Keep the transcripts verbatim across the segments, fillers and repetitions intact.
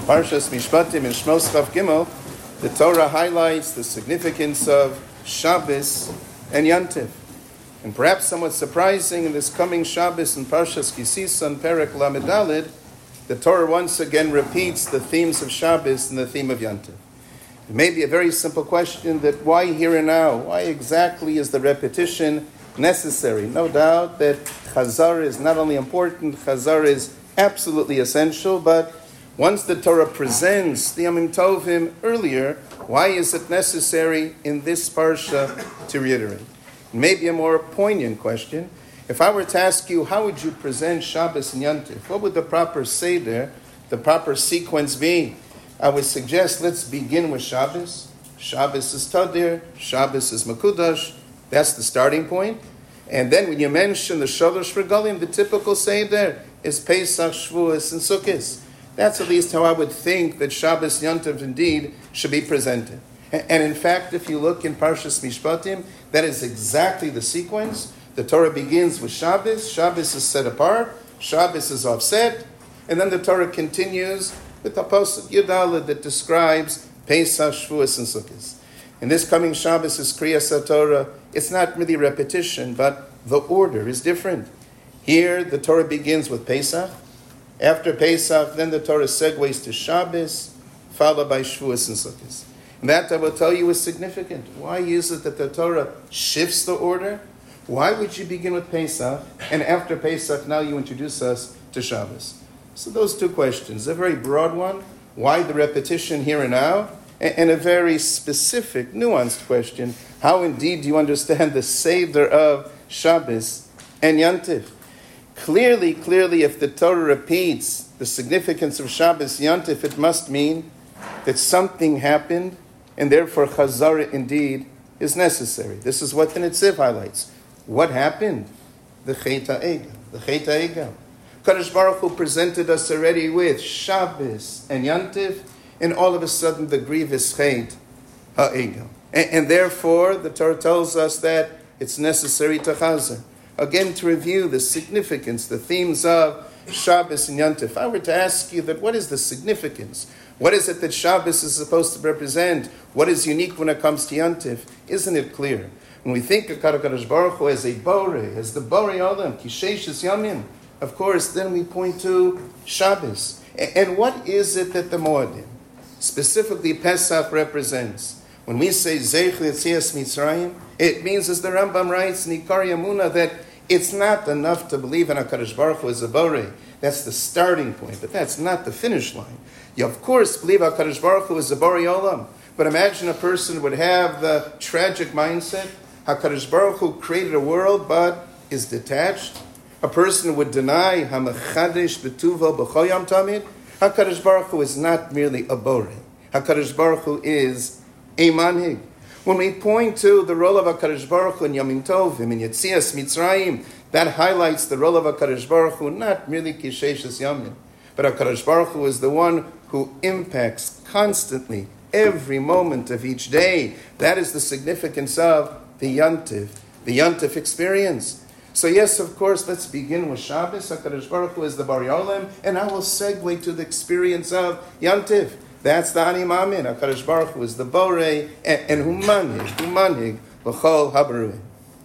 Parshas Mishpatim in Shmos Chav Gimel, the Torah highlights the significance of Shabbos and Yantiv. And perhaps somewhat surprising, in this coming Shabbos in Parshas Kisisa and Perek Lamed Daled, the Torah once again repeats the themes of Shabbos and the theme of Yantiv. It may be a very simple question that why here and now? Why exactly is the repetition necessary? No doubt that Chazar is not only important, Chazar is absolutely essential, but once the Torah presents the Yamim Tovim earlier, why is it necessary in this parsha to reiterate? Maybe a more poignant question. If I were to ask you, how would you present Shabbos and Yantiv? What would the proper seder, the proper sequence be? I would suggest let's begin with Shabbos. Shabbos is Tadir, Shabbos is Makudash. That's the starting point. And then when you mention the Shalosh Regalim, the typical seder is Pesach, Shavuos, and Sukkot. That's at least how I would think that Shabbos Yantiv indeed should be presented. And in fact, if you look in Parshas Mishpatim, that is exactly the sequence. The Torah begins with Shabbos. Shabbos is set apart. Shabbos is offset. And then the Torah continues with the Pasuk Yudalad that describes Pesach, Shavuos, and Sukkot. In this coming Shabbos is Kriyas HaTorah. It's not really repetition, but the order is different. Here, the Torah begins with Pesach. After Pesach, then the Torah segues to Shabbos, followed by Shavuos and Sukkot. And that, I will tell you, is significant. Why is it that the Torah shifts the order? Why would you begin with Pesach, and after Pesach, now you introduce us to Shabbos? So those two questions. A very broad one, why the repetition here and now? And a very specific, nuanced question, how indeed do you understand the Seder of Shabbos and Yantiv? Clearly, clearly, if the Torah repeats the significance of Shabbos Yantif, it must mean that something happened, and therefore Chazara indeed is necessary. This is what the Netziv highlights. What happened? The Chet HaEgel. The Chet HaEgel. Kadosh Baruch Hu presented us already with Shabbos and Yantif, and all of a sudden the grievous Chet HaEgel. And, and therefore, the Torah tells us that it's necessary to Chazar. Again, to review the significance, the themes of Shabbos and Yantif. If I were to ask you that, what is the significance? What is it that Shabbos is supposed to represent? What is unique when it comes to Yantif? Isn't it clear? When we think of Kadosh Baruch Hu as a Borei, as the Borei Olam, Kisheshes Yamim, of course, then we point to Shabbos. And what is it that the Moedim, specifically Pesach, represents? When we say Zeich Yetzias Mitzrayim, it means, as the Rambam writes in Ikar Yamuna, that it's not enough to believe in HaKadosh Baruch Hu as a Borei. That's the starting point, but that's not the finish line. You, of course, believe HaKadosh Baruch Hu is a Borei Olam, but imagine a person would have the tragic mindset, HaKadosh Baruch Hu created a world, but is detached. A person would deny HaMechadesh B'tuvo B'choyam Tamid. HaKadosh Baruch Hu is not merely a Borei. HaKadosh Baruch Hu is a Manhig. When we point to the role of HaKadosh Baruch Hu in Yamim Tovim, in Yetzias Mitzrayim, that highlights the role of HaKadosh Baruch Hu, not merely Kisheshes Yamim, but HaKadosh Baruch Hu is the one who impacts constantly every moment of each day. That is the significance of the Yantiv, the Yantiv experience. So yes, of course, let's begin with Shabbos. HaKadosh Baruch Hu is the Borei Olam, and I will segue to the experience of Yantiv. That's the Ani Mamin. HaKadosh Baruch Hu is the Borei, and Hu Manhig, Hu Manhig, L'chol Habaruim.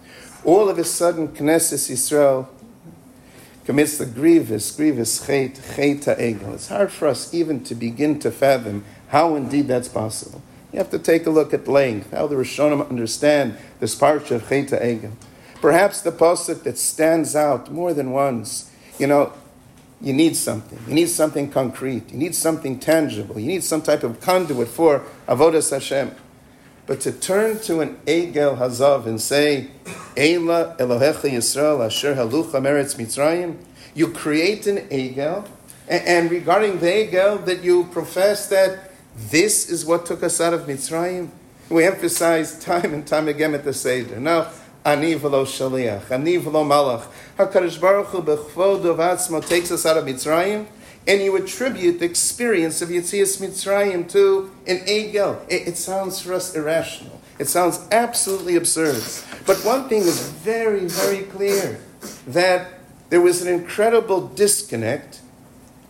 All of a sudden, Knesset Yisrael commits the grievous, grievous Chet, Chet HaEgel. It's hard for us even to begin to fathom how indeed that's possible. You have to take a look at length, how the Rishonim understand this parsha of Chet HaEgel. Perhaps the pasuk that stands out more than once, you know, you need something. You need something concrete. You need something tangible. You need some type of conduit for Avodas Hashem. But to turn to an Egel Hazav and say, Eila Elohecha Yisrael Asher Halucha Meretz Mitzrayim, you create an Egel, and, and regarding the Egel, that you profess that this is what took us out of Mitzrayim. We emphasize time and time again at the Seder. Now, Ani v'lo shaliach, ani v'lo malach. HaKadosh Baruch Hu b'chvodo v'atzmo takes us out of Mitzrayim, and you attribute the experience of Yetzias Mitzrayim to an Egel. It, it sounds for us irrational. It sounds absolutely absurd. But one thing is very, very clear, that there was an incredible disconnect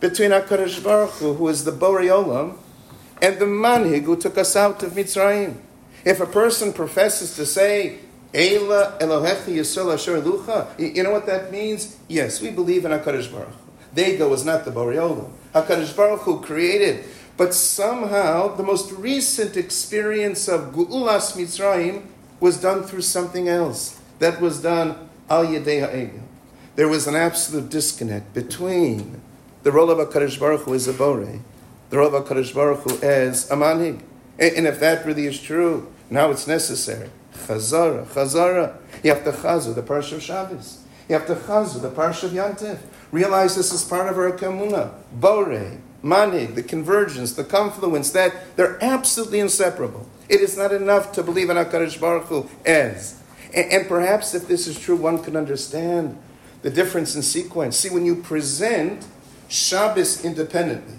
between HaKadosh Baruch Hu, who is the Borei Olam, and the Manhig who took us out of Mitzrayim. If a person professes to say, Eila Elohecha Yisrael Asher Lucha, you know what that means? Yes, we believe in HaKadosh Baruch Hu. Dego was not the Borei Olam. HaKadosh Baruch Hu created. But somehow, the most recent experience of Gu'ulas Mitzrayim was done through something else. That was done Al Yedei Ha'egel. There was an absolute disconnect between the role of HaKadosh Baruch Hu as a Borei, the role of HaKadosh Baruch Hu as a Manhig. And if that really is true, now it's necessary. Chazara, Chazara. You have to Chazu, the Parsha of Shabbos. You have to Chazu, the Parsha of Yantiv. Realize this is part of our Kamunah. Borei, Manhig, the convergence, the confluence, that they're absolutely inseparable. It is not enough to believe in HaKadosh Baruch Hu as. And, and perhaps if this is true, one can understand the difference in sequence. See, when you present Shabbos independently,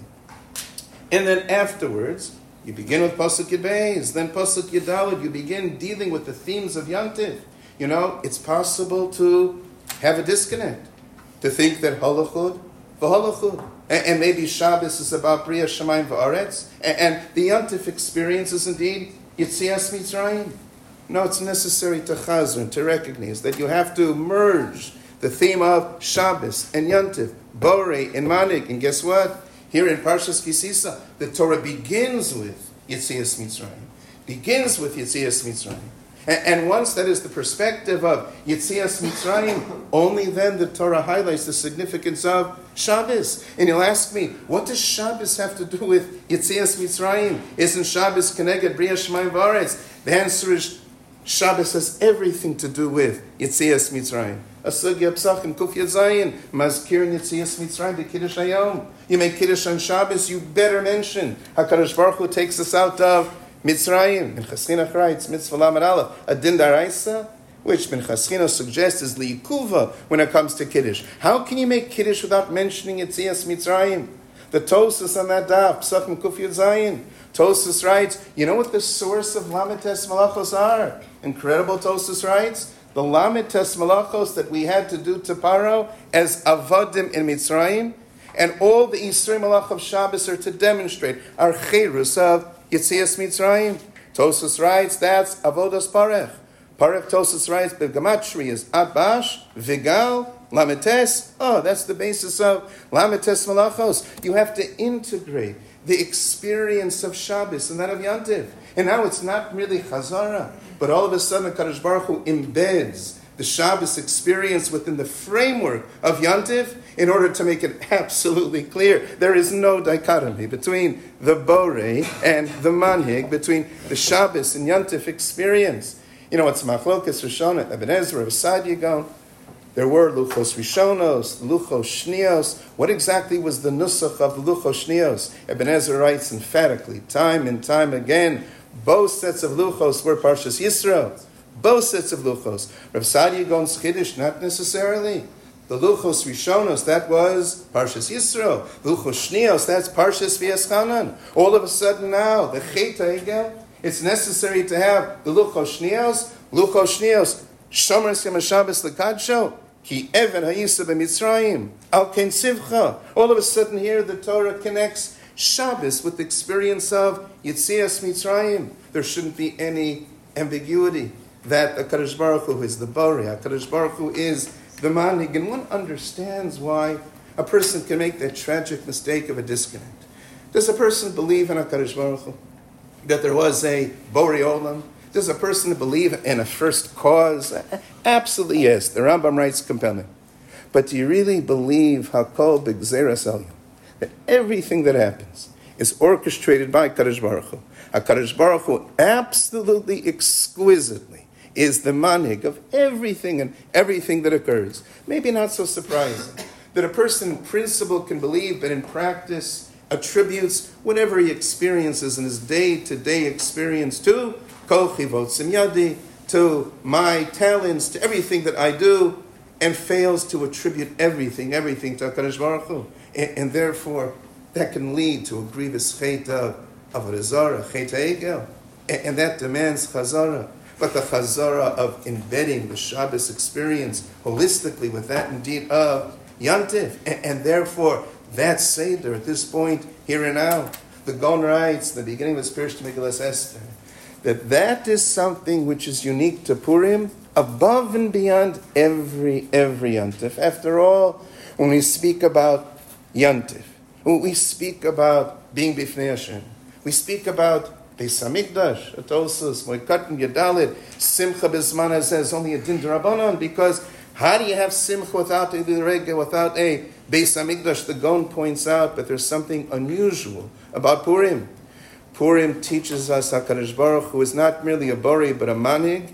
and then afterwards, you begin with Pasuk Yud Beis, then Pasuk Yud Daled, you begin dealing with the themes of Yantiv. You know, it's possible to have a disconnect, to think that Halachud, v'Halachud, and, and maybe Shabbos is about Bria Shemayim v'Aretz, and, and the Yantif experience is indeed Yitzias Mitzrayim. No, it's necessary to chazar, to recognize that you have to merge the theme of Shabbos and Yantif, Borei and Manhig, and guess what? Here in Parshas Kisisa, the Torah begins with Yitzias Mitzrayim, begins with Yitzias Mitzrayim. And, and once that is the perspective of Yitzias Mitzrayim, only then the Torah highlights the significance of Shabbos. And you'll ask me, what does Shabbos have to do with Yitzias Mitzrayim? Isn't Shabbos Keneged Bria Shemayim v'Aretz? The answer is Shabbos has everything to do with Yitzias Mitzrayim. Asugya Psachim Kuf Yazayin Mazkir Yitzias Mitzrayim B'Kiddush Hayom. You make Kiddush on Shabbos, you better mention HaKadosh Baruch Hu takes us out of Mitzrayim. And Chaschina writes, Mitzvah Lamed Aleph, a din daraisa, which Ben Chaschina suggests is liikuva when it comes to Kiddush. How can you make Kiddush without mentioning Yitzias Mitzrayim? The Tosas on that daf, Psachim Kuf Yazayin. Tosas writes, you know what the source of Lamites Malachos are? Incredible, Tosas writes. The Lamites Malachos that we had to do to Paro as Avadim in Mitzrayim, and all the Yisrei Malach of Shabbos are to demonstrate our Cherus of Yitzias Mitzrayim. Tosas writes, that's Avodas Parech. Parech, Tosas writes, Begamatri is Abash, Vigal, Lamites. Oh, that's the basis of Lamites Malachos. You have to integrate the experience of Shabbos and that of Yantiv. And now it's not really Chazara, but all of a sudden HaKadosh Baruch Hu embeds the Shabbos experience within the framework of Yantiv in order to make it absolutely clear. There is no dichotomy between the Borei and the Manhig, between the Shabbos and Yantiv experience. You know, it's Machlokas Rishonah, Eben Ezra, Rav Sadia Gaon. There were Luchos Rishonos, Luchos Shnios. What exactly was the nusach of the Luchos Shnios? Eben Ezra writes emphatically, time and time again, both sets of Luchos were Parshas Yisro. Both sets of Luchos. Rav Sadia Gaon's Chiddush, not necessarily. The Luchos Rishonos, that was Parshas Yisro. Luchos Shnios, that's Parshas V'Yeschanan. All of a sudden now, the Chet HaEgel, it's necessary to have the Luchos Shnios, Luchos Shnios, Shomer Yom Shabbos L'Kadsho, Ki Even Ha'isa B'Mitzrayim, Al Ken Sivcha. All of a sudden here the Torah connects Shabbos with the experience of Yitzias Mitzrayim. There shouldn't be any ambiguity that HaKadosh Baruch Hu is the Borei, HaKadosh Baruch Hu is the Manhig. And one understands why a person can make that tragic mistake of a disconnect. Does a person believe in HaKadosh Baruch Hu? That there was a Borei Olam? Does a person believe in a first cause? Absolutely yes. The Rambam writes compelling. But do you really believe Hakol B'Gzeras Elyon? That everything that happens is orchestrated by HaKadosh Baruch Hu. HaKadosh Baruch Hu absolutely, exquisitely is the manhig of everything and everything that occurs. Maybe not so surprising that a person in principle can believe, but in practice attributes whatever he experiences in his day-to-day experience to Kol Chivotzim Yadi, to my talents, to everything that I do, and fails to attribute everything, everything to HaKadosh Baruch Hu. And, and therefore, that can lead to a grievous chet of Avodah Zarah, chet ha'egel, and, and that demands chazara. But the chazara of embedding the Shabbos experience holistically with that indeed of Yantiv, and, and therefore that Seder at this point, here and now. The Gaon writes, the beginning of the spiritual Megillas Esther, that that is something which is unique to Purim, above and beyond every, every Yontif. After all, when we speak about Yontif, when we speak about being Bifnei Hashem, we speak about Beis HaMikdash, Atosus, Moikatan, Yadalit, Simcha Bizman Hazeh is only a Din D'Rabbanan, because how do you have Simcha without a Rega, without a Beis HaMikdash? The Gaon points out, but there's something unusual about Purim. Purim teaches us HaKadosh Baruch Hu is not merely a Bori, but a Manig,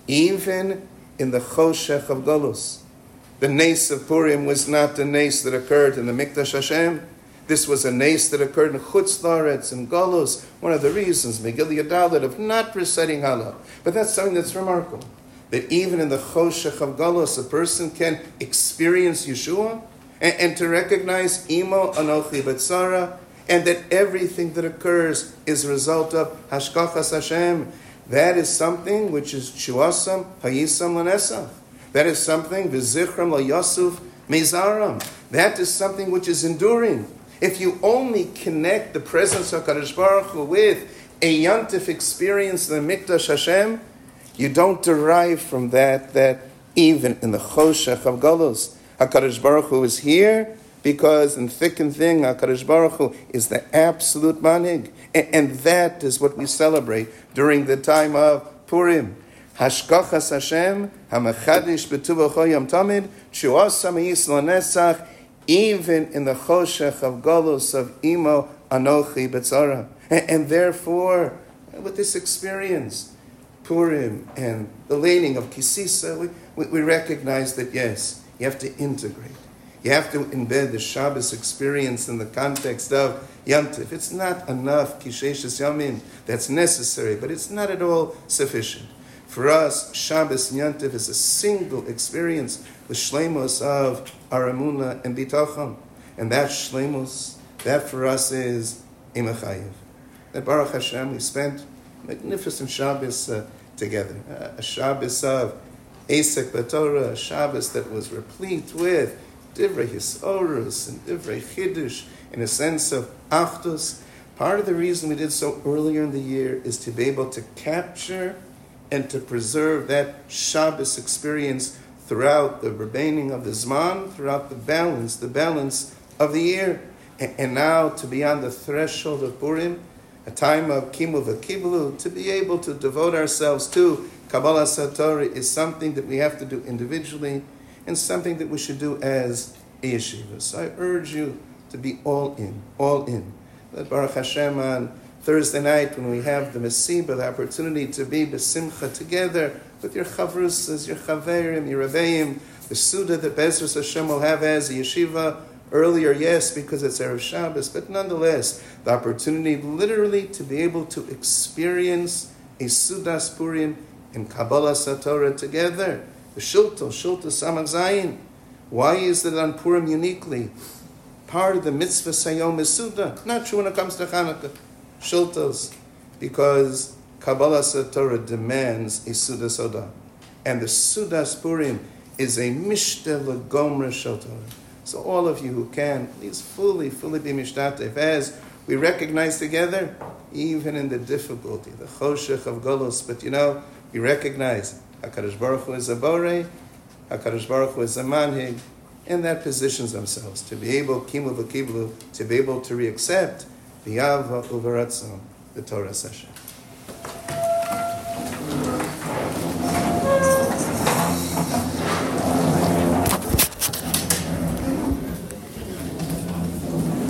even in the Choshech of Golus. The Nes of Purim was not the Nes that occurred in the Mikdash Hashem. This was a Nes that occurred in Chutz La'aretz and Golus. One of the reasons, Megillah Yadalit, of not reciting Hallel. But that's something that's remarkable. That even in the Choshech of Golus, a person can experience Yeshua and, and to recognize Imo Anochi Betzara, and that everything that occurs is a result of Hashkachas Hashem. That is something which is Chuasam Hayisam Lanesach. That is something V'zichram LaYasuf Mezaram. That is something which is enduring. If you only connect the presence of HaKadosh Baruch Hu with a Yantif experience in the Mikdash Hashem, you don't derive from that that even in the Choshech of Golus, HaKadosh Baruch Hu is here, because in thick and thin, HaKadosh Baruch Hu is the absolute manig. And, and that is what we celebrate during the time of Purim. Hashkachas Hashem, HaMechadish B'tuvacho Yom Tamid, Chuasam Yisla Nesach, even in the Choshech of Golus of Imo Anochi Betzara. And, and therefore, with this experience, Purim and the laning of Kisisa, we, we, we recognize that yes, you have to integrate. You have to embed the Shabbos experience in the context of Yantif. It's not enough Kisheshes Yamin. That's necessary, but it's not at all sufficient. For us, Shabbos and Yantif is a single experience, the Shlemos of Aramuna and Bitachon. And that Shlemos, that for us is Imachayev. That Baruch Hashem, we spent magnificent Shabbos uh, together. Uh, a Shabbos of Esek B'Torah, a Shabbos that was replete with Divrei Hisorus and Divrei Chiddush, in a sense of Achdus. Part of the reason we did so earlier in the year is to be able to capture and to preserve that Shabbos experience throughout the remaining of the Zman, throughout the balance, the balance of the year. And, and now to be on the threshold of Purim, a time of Kimu v'Kiblu, to be able to devote ourselves to Kabbalah Satori is something that we have to do individually, and something that we should do as a yeshiva. So I urge you to be all in, all in. Let Baruch Hashem on Thursday night, when we have the Mesiba, the opportunity to be besimcha together with your chavrusas, your chaverim, your reveim, the Suda that Bezras Hashem will have as a yeshiva earlier, yes, because it's Erev Shabbos, but nonetheless, the opportunity literally to be able to experience a Sudas Purim and Kabbalah Satorah together. The Shulto, Shulto Samach Zayin. Why is it on Purim uniquely? Part of the mitzvah Sayom is Suda. Not true when it comes to Hanukkah. Shultos. Because Kabbalah Satorah demands a Suda Soda. And the Sudas Purim is a Mishta L'Gomra Shotorah. So all of you who can, please fully, fully be Mishtatev. As we recognize together, even in the difficulty, the Choshech of Golos. But you know, we recognize HaKadosh Baruch Hu is a Borei, HaKadosh Baruch Hu is a Manhig, and that positions themselves to be able, Kimu v'Kiblu, to be able to re-accept the Ava Uvaratzon, the Torah session.